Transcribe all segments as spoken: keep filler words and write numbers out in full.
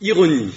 Ironie.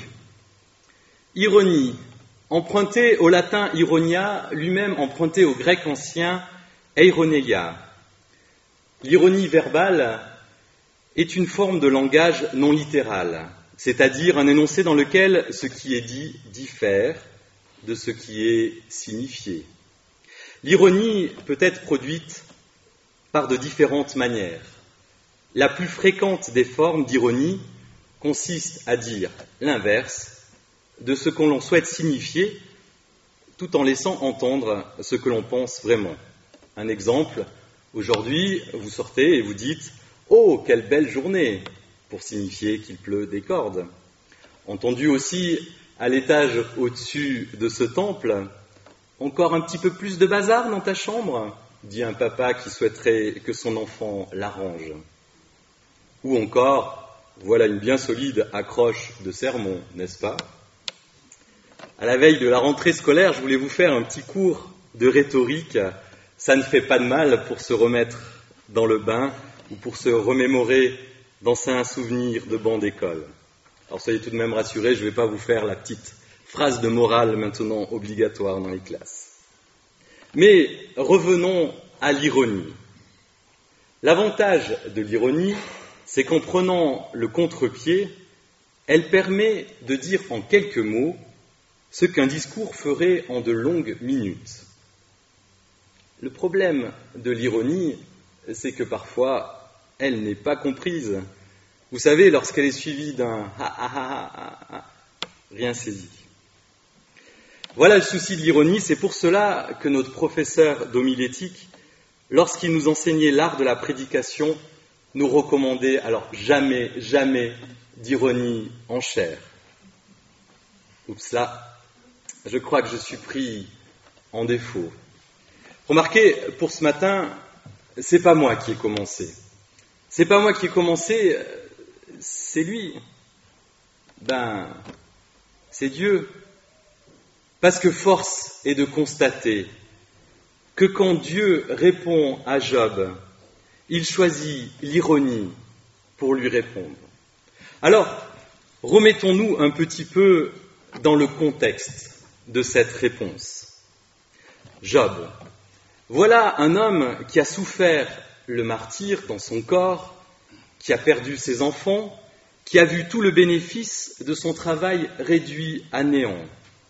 Ironie, empruntée au latin ironia, lui-même emprunté au grec ancien eironeia. L'ironie verbale est une forme de langage non littéral, c'est-à-dire un énoncé dans lequel ce qui est dit diffère de ce qui est signifié. L'ironie peut être produite par de différentes manières. La plus fréquente des formes d'ironie consiste à dire l'inverse de ce que l'on souhaite signifier, tout en laissant entendre ce que l'on pense vraiment. Un exemple, aujourd'hui, vous sortez et vous dites « Oh, quelle belle journée !» pour signifier qu'il pleut des cordes. Entendu aussi à l'étage au-dessus de ce temple, « Encore un petit peu plus de bazar dans ta chambre ?» dit un papa qui souhaiterait que son enfant l'arrange. Ou encore, voilà une bien solide accroche de sermon, n'est-ce pas ? À la veille de la rentrée scolaire, je voulais vous faire un petit cours de rhétorique. Ça ne fait pas de mal pour se remettre dans le bain ou pour se remémorer d'anciens souvenirs de banc d'école. Alors soyez tout de même rassurés, je ne vais pas vous faire la petite phrase de morale maintenant obligatoire dans les classes. Mais revenons à l'ironie. L'avantage de l'ironie, c'est qu'en prenant le contre-pied, elle permet de dire en quelques mots ce qu'un discours ferait en de longues minutes. Le problème de l'ironie, c'est que parfois, elle n'est pas comprise. Vous savez, lorsqu'elle est suivie d'un « ha ha ha ha ha », rien saisi. Voilà le souci de l'ironie, c'est pour cela que notre professeur d'homilétique, lorsqu'il nous enseignait l'art de la prédication, nous recommandait alors jamais, jamais d'ironie en chair. Oups là, je crois que je suis pris en défaut. Remarquez, pour ce matin, c'est pas moi qui ai commencé. C'est pas moi qui ai commencé, c'est lui. Ben, c'est Dieu. Parce que force est de constater que quand Dieu répond à Job, il choisit l'ironie pour lui répondre. Alors, remettons-nous un petit peu dans le contexte de cette réponse. Job, voilà un homme qui a souffert le martyre dans son corps, qui a perdu ses enfants, qui a vu tout le bénéfice de son travail réduit à néant.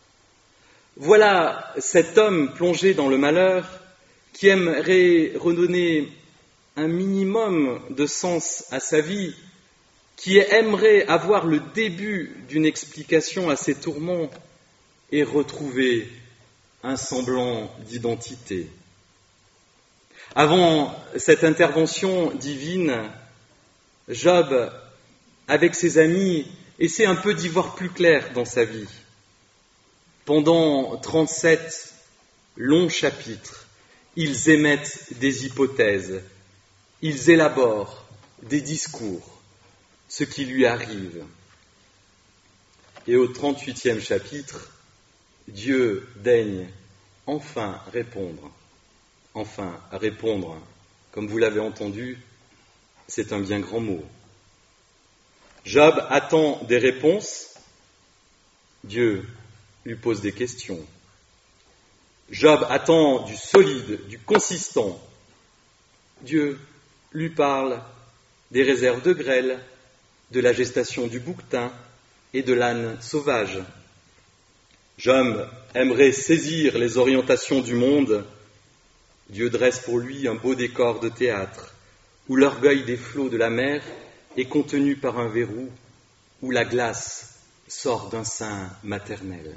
Voilà cet homme plongé dans le malheur qui aimerait redonner un minimum de sens à sa vie, qui aimerait avoir le début d'une explication à ses tourments et retrouver un semblant d'identité. Avant cette intervention divine, Job, avec ses amis, essaie un peu d'y voir plus clair dans sa vie. Pendant trente-sept longs chapitres, ils émettent des hypothèses, ils élaborent des discours, ce qui lui arrive. Et au trente-huitième chapitre, Dieu daigne enfin répondre. Enfin, répondre, comme vous l'avez entendu, c'est un bien grand mot. Job attend des réponses, Dieu lui pose des questions. Job attend du solide, du consistant. Dieu lui parle des réserves de grêle, de la gestation du bouquetin et de l'âne sauvage. Job aimerait saisir les orientations du monde. Dieu dresse pour lui un beau décor de théâtre, où l'orgueil des flots de la mer est contenu par un verrou, où la glace sort d'un sein maternel.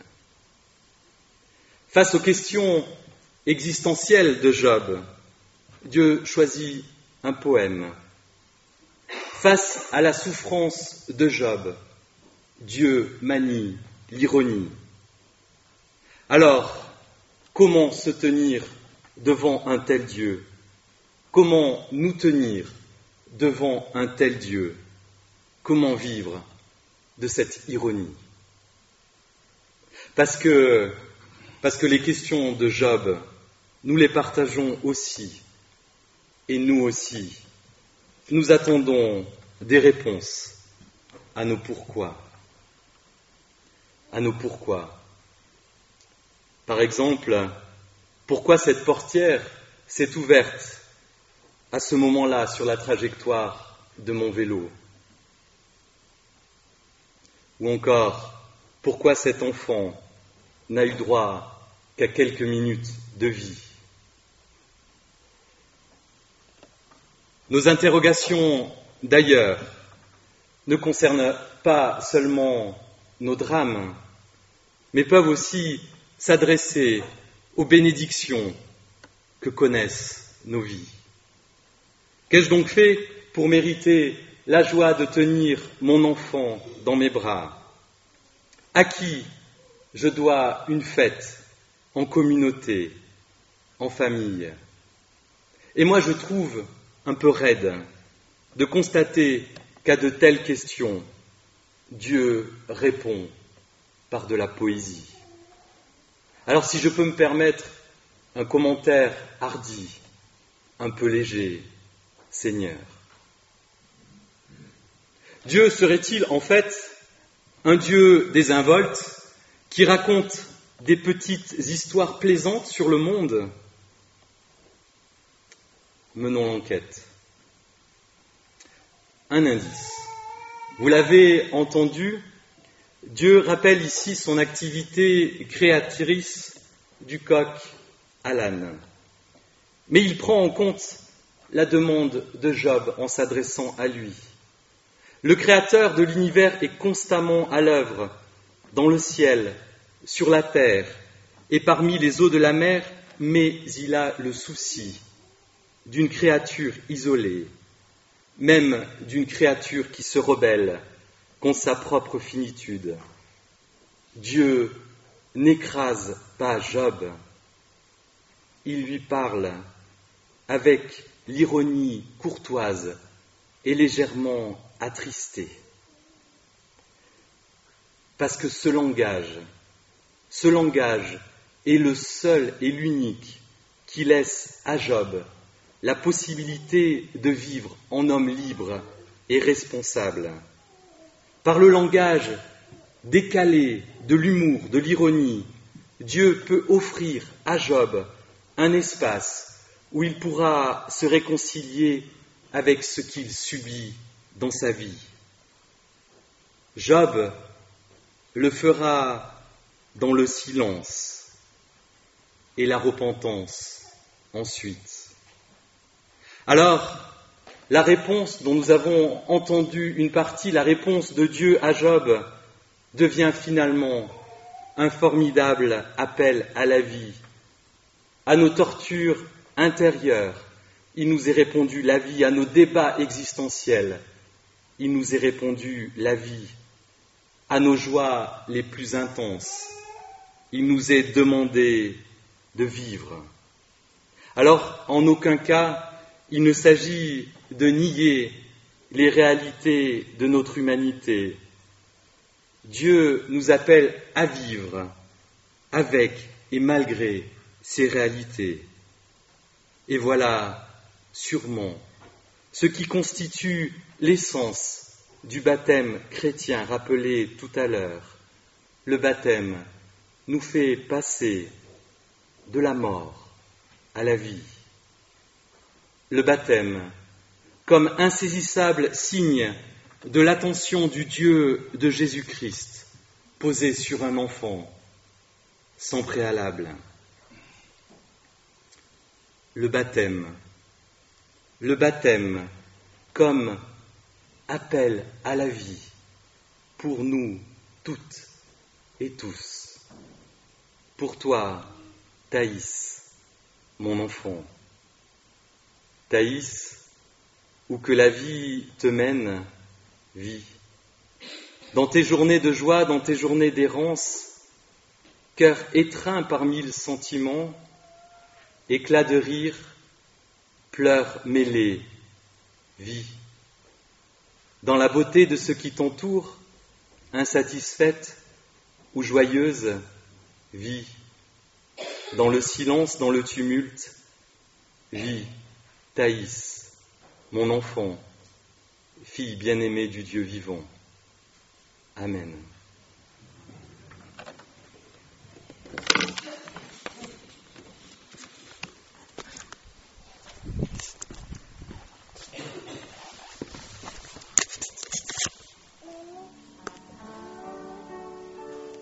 Face aux questions existentielles de Job, Dieu choisit un poème. Face à la souffrance de Job, Dieu manie l'ironie. Alors, comment se tenir devant un tel Dieu ? Comment nous tenir devant un tel Dieu ? Comment vivre de cette ironie ? Parce que, parce que les questions de Job, nous les partageons aussi, et nous aussi, nous attendons des réponses à nos pourquoi. à nos pourquoi. Par exemple, pourquoi cette portière s'est ouverte à ce moment-là sur la trajectoire de mon vélo? Ou encore, pourquoi cet enfant n'a eu droit qu'à quelques minutes de vie? Nos interrogations, d'ailleurs, ne concernent pas seulement nos drames, mais peuvent aussi s'adresser aux bénédictions que connaissent nos vies. Qu'ai-je donc fait pour mériter la joie de tenir mon enfant dans mes bras? À qui je dois une fête en communauté, en famille? Et moi, je trouve un peu raide de constater qu'à de telles questions, Dieu répond par de la poésie. Alors si je peux me permettre un commentaire hardi, un peu léger, Seigneur, Dieu serait-il en fait un Dieu désinvolte qui raconte des petites histoires plaisantes sur le monde? Menons l'enquête. Un indice. Vous l'avez entendu, Dieu rappelle ici son activité créatrice du coq à l'âne. Mais il prend en compte la demande de Job en s'adressant à lui. Le Créateur de l'univers est constamment à l'œuvre dans le ciel, sur la terre et parmi les eaux de la mer, mais il a le souci d'une créature isolée, même d'une créature qui se rebelle contre sa propre finitude. Dieu n'écrase pas Job, il lui parle avec l'ironie courtoise et légèrement attristée. Parce que ce langage, ce langage est le seul et l'unique qui laisse à Job la possibilité de vivre en homme libre et responsable. Par le langage décalé de l'humour, de l'ironie, Dieu peut offrir à Job un espace où il pourra se réconcilier avec ce qu'il subit dans sa vie. Job le fera dans le silence et la repentance ensuite. Alors, la réponse dont nous avons entendu une partie, la réponse de Dieu à Job, devient finalement un formidable appel à la vie, à nos tortures intérieures. Il nous est répondu la vie, à nos débats existentiels. Il nous est répondu la vie, à nos joies les plus intenses. Il nous est demandé de vivre. Alors, en aucun cas, il ne s'agit de nier les réalités de notre humanité. Dieu nous appelle à vivre avec et malgré ces réalités. Et voilà sûrement ce qui constitue l'essence du baptême chrétien rappelé tout à l'heure. Le baptême nous fait passer de la mort à la vie. Le baptême, comme insaisissable signe de l'attention du Dieu de Jésus-Christ, posé sur un enfant, sans préalable. Le baptême, le baptême comme appel à la vie pour nous toutes et tous. Pour toi, Thaïs, mon enfant. Thaïs, où que la vie te mène, vis. Dans tes journées de joie, dans tes journées d'errance, cœur étreint par mille sentiments, éclat de rire, pleurs mêlés, vis. Dans la beauté de ce qui t'entoure, insatisfaite ou joyeuse, vis. Dans le silence, dans le tumulte, vis. Thaïs, mon enfant, fille bien-aimée du Dieu vivant. Amen.